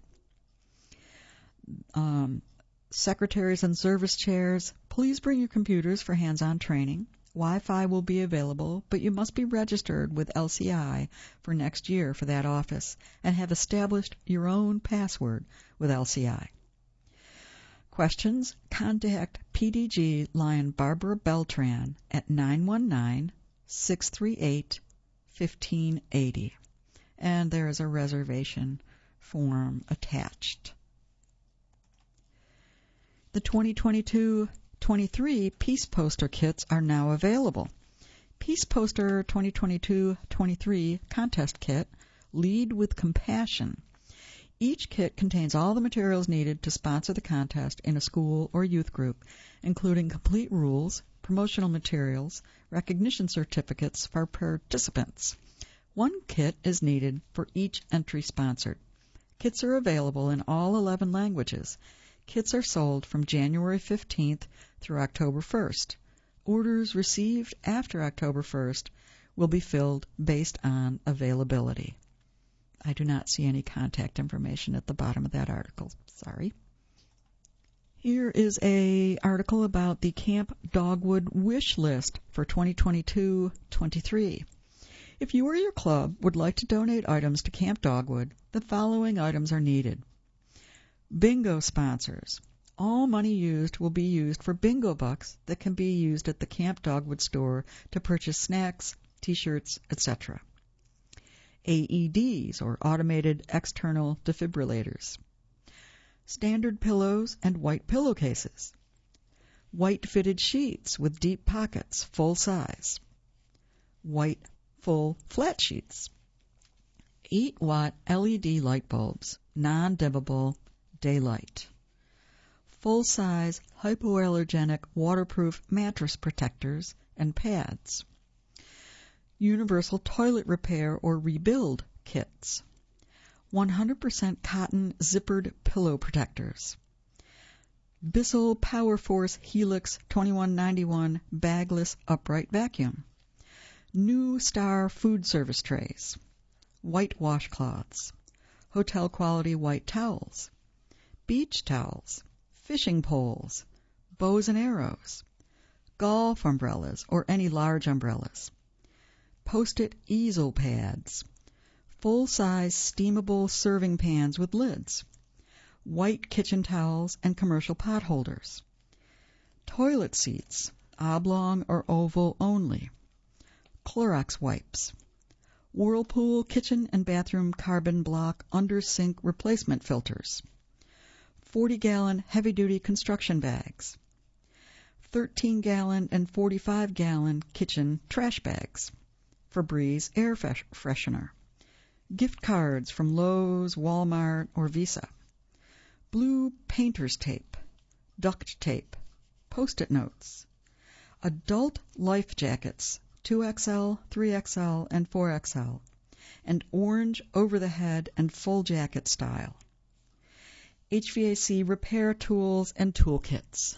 S1: Secretaries and service chairs, please bring your computers for hands-on training. Wi-Fi will be available, but you must be registered with LCI for next year for that office and have established your own password with LCI. Questions? Contact PDG Lion Barbara Beltran at 919-638-1580. And there is a reservation form attached. The 2022-23 Peace Poster kits are now available. Peace Poster 2022-23 contest kit, Lead with Compassion. Each kit contains all the materials needed to sponsor the contest in a school or youth group, including complete rules, promotional materials, recognition certificates for participants. 1 kit is needed for each entry sponsored. Kits are available in all 11 languages. Kits are sold from January 15th through October 1st. Orders received after October 1st will be filled based on availability. I do not see any contact information at the bottom of that article. Sorry. Here is an article about the Camp Dogwood wish list for 2022-23. If you or your club would like to donate items to Camp Dogwood, the following items are needed. Bingo sponsors. All money used will be used for bingo bucks that can be used at the Camp Dogwood store to purchase snacks, T-shirts, etc. AEDs, or automated external defibrillators. Standard pillows and white pillowcases. White fitted sheets with deep pockets, full size. White full flat sheets. 8-watt LED light bulbs, non-dimmable, daylight. Full-size hypoallergenic waterproof mattress protectors and pads. Universal toilet repair or rebuild kits. 100% cotton zippered pillow protectors. Bissell PowerForce Helix 2191 bagless upright vacuum. New Star food service trays. White washcloths. Hotel quality white towels. Beach towels. Fishing poles. Bows and arrows. Golf umbrellas or any large umbrellas. Post-it easel pads. Full-size steamable serving pans with lids. White kitchen towels and commercial pot holders. Toilet seats, oblong or oval only. Clorox wipes. Whirlpool kitchen and bathroom carbon block under sink replacement filters. 40-gallon heavy-duty construction bags. 13-gallon and 45-gallon kitchen trash bags. Febreze air freshener. Gift cards from Lowe's, Walmart, or Visa. Blue painter's tape. Duct tape. Post-it notes. Adult life jackets, 2XL, 3XL, and 4XL. And orange over-the-head and full jacket style. HVAC repair tools and toolkits.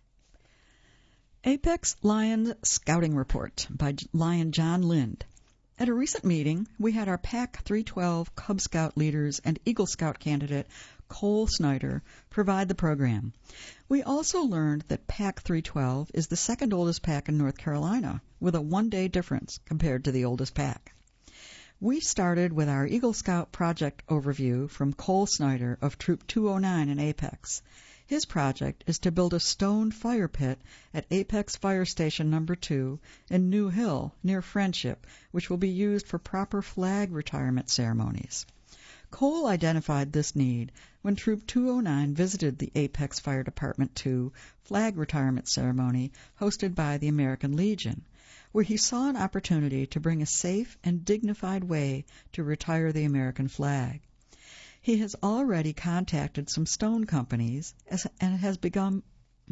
S1: Apex Lions Scouting Report by Lion John Lind. At a recent meeting, we had our PAC 312 Cub Scout leaders and Eagle Scout candidate Cole Snyder, provide the program. We also learned that PAC 312 is the second oldest PAC in North Carolina, with a one-day difference compared to the oldest PAC. We started with our Eagle Scout project overview from Cole Snyder of Troop 209 in Apex. His project is to build a stone fire pit at Apex Fire Station No. 2 in New Hill, near Friendship, which will be used for proper flag retirement ceremonies. Cole identified this need when Troop 209 visited the Apex Fire Department 2 flag retirement ceremony hosted by the American Legion, where he saw an opportunity to bring a safe and dignified way to retire the American flag. He has already contacted some stone companies and has begun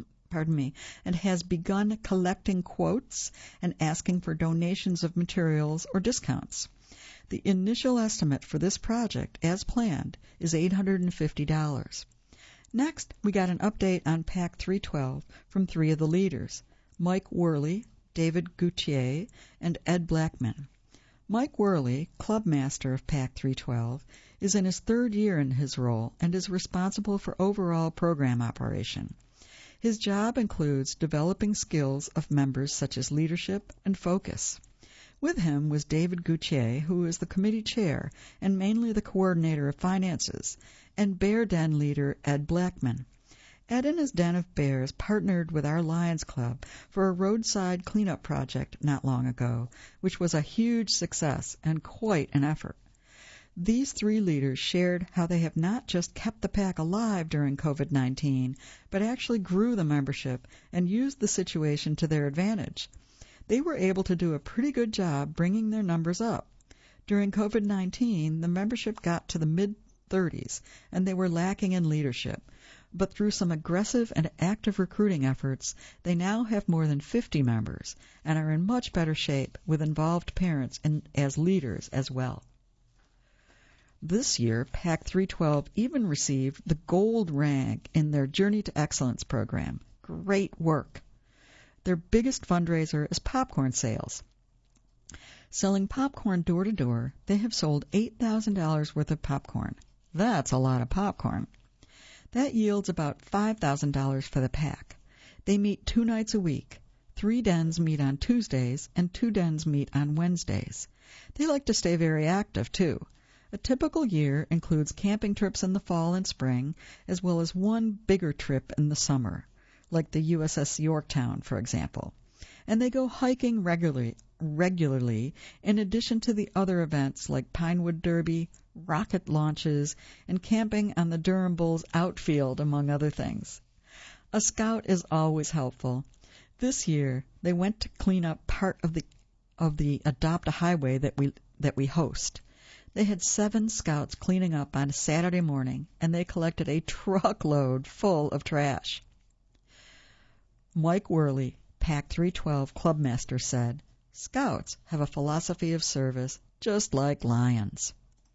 S1: collecting quotes and asking for donations of materials or discounts. The initial estimate for this project, as planned, is $850. Next, we got an update on PAC 312 from three of the leaders, Mike Worley, David Gautier, and Ed Blackman. Mike Worley, club master of PAC 312, is in his third year in his role and is responsible for overall program operation. His job includes developing skills of members such as leadership and focus. With him was David Gautier, who is the committee chair and mainly the coordinator of finances, and Bear Den leader Ed Blackman. Ed and his den of bears partnered with our Lions Club for a roadside cleanup project not long ago, which was a huge success and quite an effort. These three leaders shared how they have not just kept the PAC alive during COVID-19, but actually grew the membership and used the situation to their advantage. They were able to do a pretty good job bringing their numbers up. During COVID-19, the membership got to the mid-30s, and they were lacking in leadership. But through some aggressive and active recruiting efforts, they now have more than 50 members and are in much better shape with involved parents and as leaders as well. This year, PAC 312 even received the gold rank in their Journey to Excellence program. Great work. Their biggest fundraiser is popcorn sales. Selling popcorn door to door, they have sold $8,000 worth of popcorn. That's a lot of popcorn. That yields about $5,000 for the PAC. They meet 2 nights a week. 3 dens meet on Tuesdays, and 2 dens meet on Wednesdays. They like to stay very active, too. A typical year includes camping trips in the fall and spring, as well as one bigger trip in the summer, like the USS Yorktown, for example. And they go hiking regularly, in addition to the other events like Pinewood Derby, rocket launches, and camping on the Durham Bulls outfield, among other things. A scout is always helpful. This year, they went to clean up part of the Adopt a Highway that we host. They had 7 scouts cleaning up on a Saturday morning, and they collected a truckload full of trash. Mike Worley, PAC 312 Clubmaster, said, "Scouts have a philosophy of service just like Lions."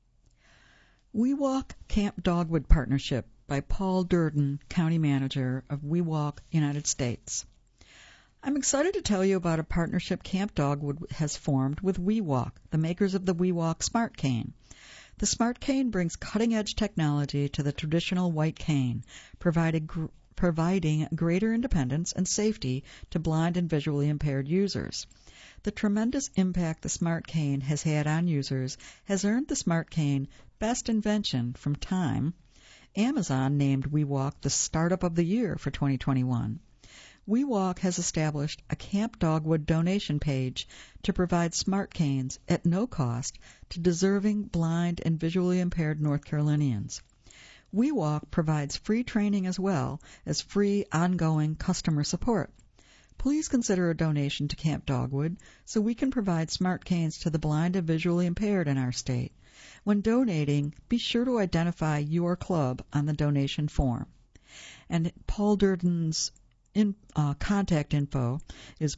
S1: We Walk Camp Dogwood Partnership by Paul Durden, County Manager of We Walk, United States. I'm excited to tell you about a partnership Camp Dogwood has formed with We Walk, the makers of the We Walk Smart Cane. The Smart Cane brings cutting-edge technology to the traditional white cane, providing greater independence and safety to blind and visually impaired users. The tremendous impact the Smart Cane has had on users has earned the Smart Cane Best Invention from Time. Amazon named We Walk the Startup of the Year for 2021. We Walk has established a Camp Dogwood donation page to provide smart canes at no cost to deserving blind and visually impaired North Carolinians. We Walk provides free training as well as free ongoing customer support. Please consider a donation to Camp Dogwood so we can provide smart canes to the blind and visually impaired in our state. When donating, be sure to identify your club on the donation form. And Paul Durden's contact info is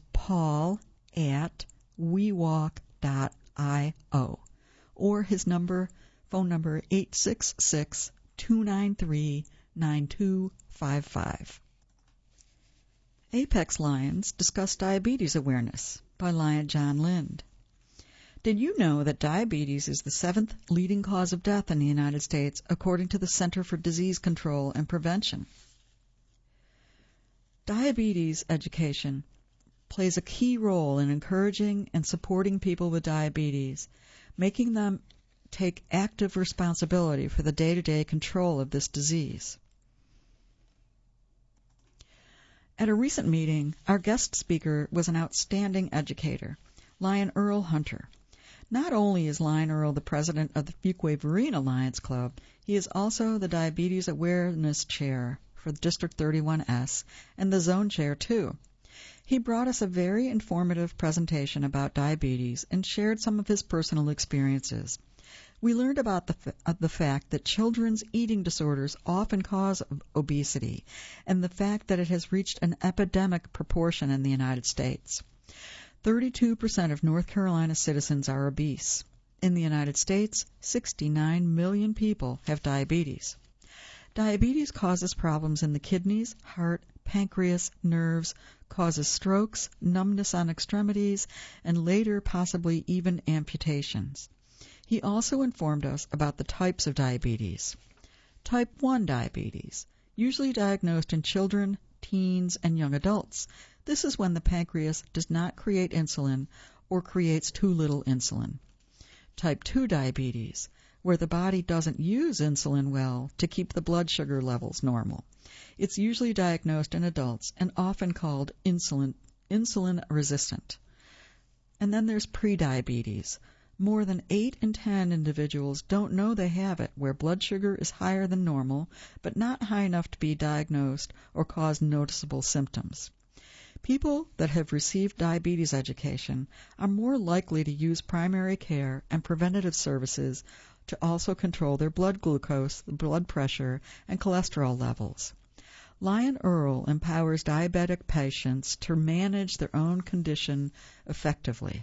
S1: paul@wewalk.io, or his phone number 866-293-9255. Apex Lions discuss diabetes awareness by Lion John Lind. Did you know that diabetes is the 7th leading cause of death in the United States, according to the Center for Disease Control and Prevention? Diabetes education plays a key role in encouraging and supporting people with diabetes, making them take active responsibility for the day-to-day control of this disease. At a recent meeting, our guest speaker was an outstanding educator, Lion Earl Hunter. Not only is Lion Earl the president of the Fuquay-Varina Lions Club, he is also the Diabetes Awareness Chair for District 31S and the Zone Chair, too. He brought us a very informative presentation about diabetes and shared some of his personal experiences. We learned about the fact that children's eating disorders often cause obesity and the fact that it has reached an epidemic proportion in the United States. 32% of North Carolina citizens are obese. In the United States, 69 million people have diabetes. Diabetes causes problems in the kidneys, heart, pancreas, nerves, causes strokes, numbness on extremities, and later possibly even amputations. He also informed us about the types of diabetes. Type 1 diabetes, usually diagnosed in children, teens, and young adults. This is when the pancreas does not create insulin or creates too little insulin. Type 2 diabetes, where the body doesn't use insulin well to keep the blood sugar levels normal. It's usually diagnosed in adults and often called insulin resistant. And then there's prediabetes. More than 8 in 10 individuals don't know they have it, where blood sugar is higher than normal, but not high enough to be diagnosed or cause noticeable symptoms. People that have received diabetes education are more likely to use primary care and preventative services to also control their blood glucose, blood pressure, and cholesterol levels. Lion Earl empowers diabetic patients to manage their own condition effectively.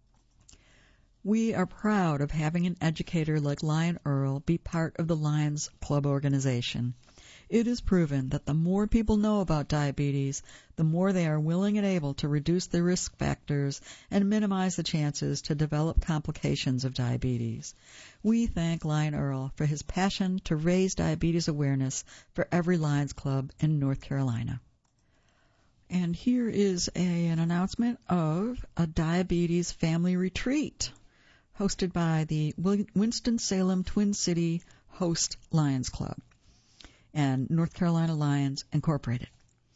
S1: We are proud of having an educator like Lion Earl be part of the Lions Club organization. It is proven that the more people know about diabetes, the more they are willing and able to reduce their risk factors and minimize the chances to develop complications of diabetes. We thank Lion Earl for his passion to raise diabetes awareness for every Lions Club in North Carolina. And here is an announcement of a diabetes family retreat hosted by the Winston-Salem Twin City Host Lions Club and North Carolina Lions Incorporated.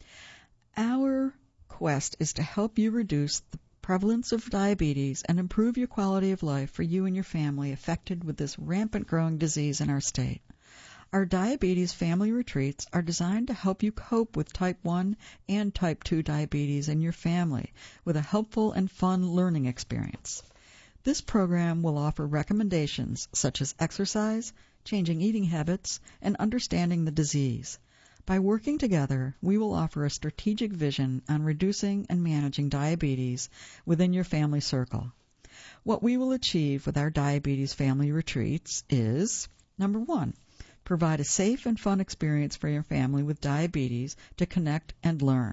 S1: Our quest is to help you reduce the prevalence of diabetes and improve your quality of life for you and your family affected with this rampant growing disease in our state. Our diabetes family retreats are designed to help you cope with type 1 and type 2 diabetes in your family with a helpful and fun learning experience. This program will offer recommendations such as exercise, changing eating habits, and understanding the disease. By working together, we will offer a strategic vision on reducing and managing diabetes within your family circle. What we will achieve with our diabetes family retreats is, number 1, provide a safe and fun experience for your family with diabetes to connect and learn.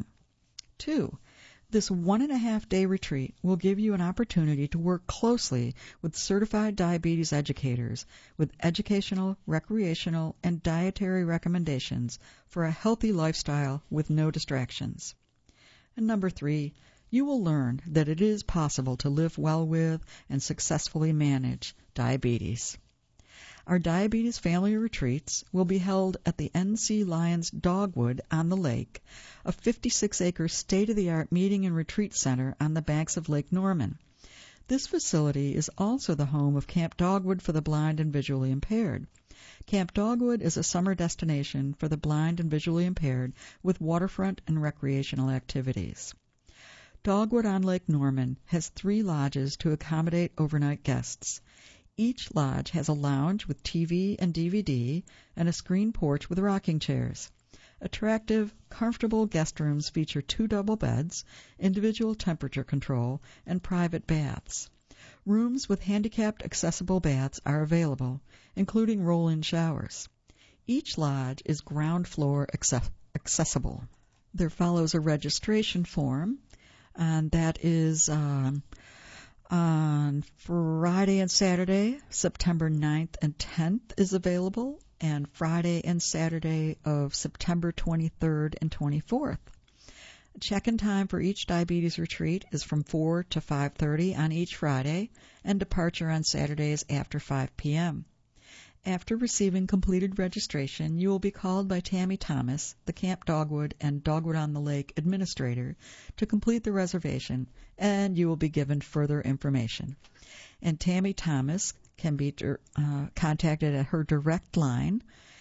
S1: 2, this 1.5-day retreat will give you an opportunity to work closely with certified diabetes educators with educational, recreational, and dietary recommendations for a healthy lifestyle with no distractions. And number 3, you will learn that it is possible to live well with and successfully manage diabetes. Our diabetes family retreats will be held at the NC Lions Dogwood on the Lake, a 56-acre state-of-the-art meeting and retreat center on the banks of Lake Norman. This facility is also the home of Camp Dogwood for the blind and visually impaired. Camp Dogwood is a summer destination for the blind and visually impaired with waterfront and recreational activities. Dogwood on Lake Norman has 3 lodges to accommodate overnight guests. Each lodge has a lounge with TV and DVD and a screen porch with rocking chairs. Attractive, comfortable guest rooms feature 2 double beds, individual temperature control, and private baths. Rooms with handicapped accessible baths are available, including roll-in showers. Each lodge is ground floor accessible. There follows a registration form, and that is On Friday and Saturday, September 9th and 10th is available, and Friday and Saturday of September 23rd and 24th. Check-in time for each diabetes retreat is from 4 to 5:30 on each Friday, and departure on Saturdays after 5 p.m. After receiving completed registration, you will be called by Tammy Thomas, the Camp Dogwood and Dogwood on the Lake administrator, to complete the reservation, and you will be given further information. And Tammy Thomas can be contacted at her direct line,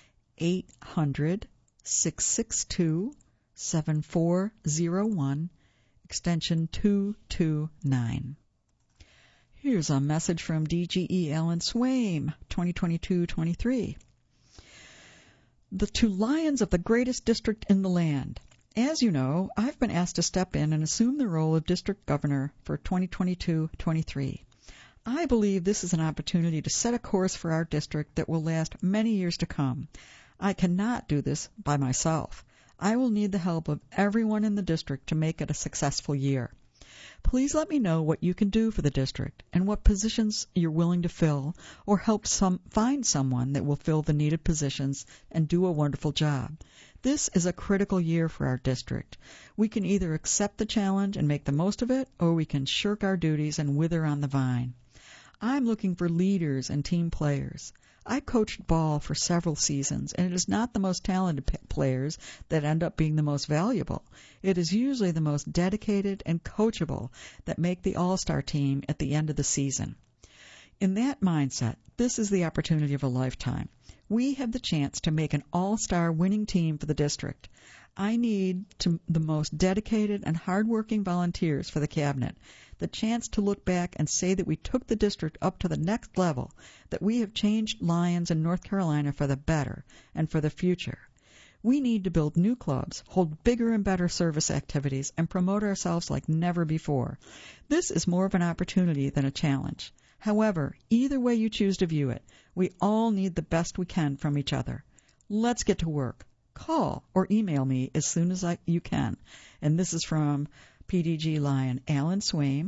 S1: 800-662-7401, extension 229. Here's a message from DGE Ellen Swaim, 2022-23. The two lions of the greatest district in the land. As you know, I've been asked to step in and assume the role of district governor for 2022-23. I believe this is an opportunity to set a course for our district that will last many years to come. I cannot do this by myself. I will need the help of everyone in the district to make it a successful year. Please let me know what you can do for the district and what positions you're willing to fill, or help find someone that will fill the needed positions and do a wonderful job. This is a critical year for our district. We can either accept the challenge and make the most of it, or we can shirk our duties and wither on the vine. I'm looking for leaders and team players. I coached ball for several seasons, and it is not the most talented players that end up being the most valuable. It is usually the most dedicated and coachable that make the all-star team at the end of the season. In that mindset, this is the opportunity of a lifetime. We have the chance to make an all-star winning team for the district. I need the most dedicated and hardworking volunteers for the cabinet, the chance to look back and say that we took the district up to the next level, that we have changed Lions in North Carolina for the better and for the future. We need to build new clubs, hold bigger and better service activities, and promote ourselves like never before. This is more of an opportunity than a challenge. However, either way you choose to view it, we all need the best we can from each other. Let's get to work. Call or email me as soon as you can. And this is from PDG Lion Alan Swaim,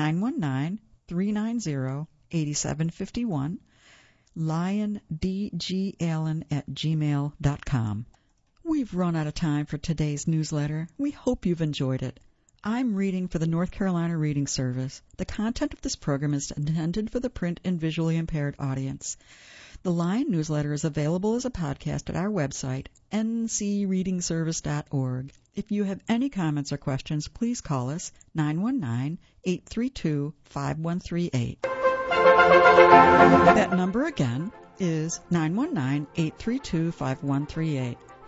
S1: 919-390-8751, liondgallen@gmail.com. We've run out of time for today's newsletter. We hope you've enjoyed it. I'm reading for the North Carolina Reading Service. The content of this program is intended for the print and visually impaired audience. The Lion newsletter is available as a podcast at our website, ncreadingservice.org. If you have any comments or questions, please call us 919-832-5138. That number again is 919-832-5138.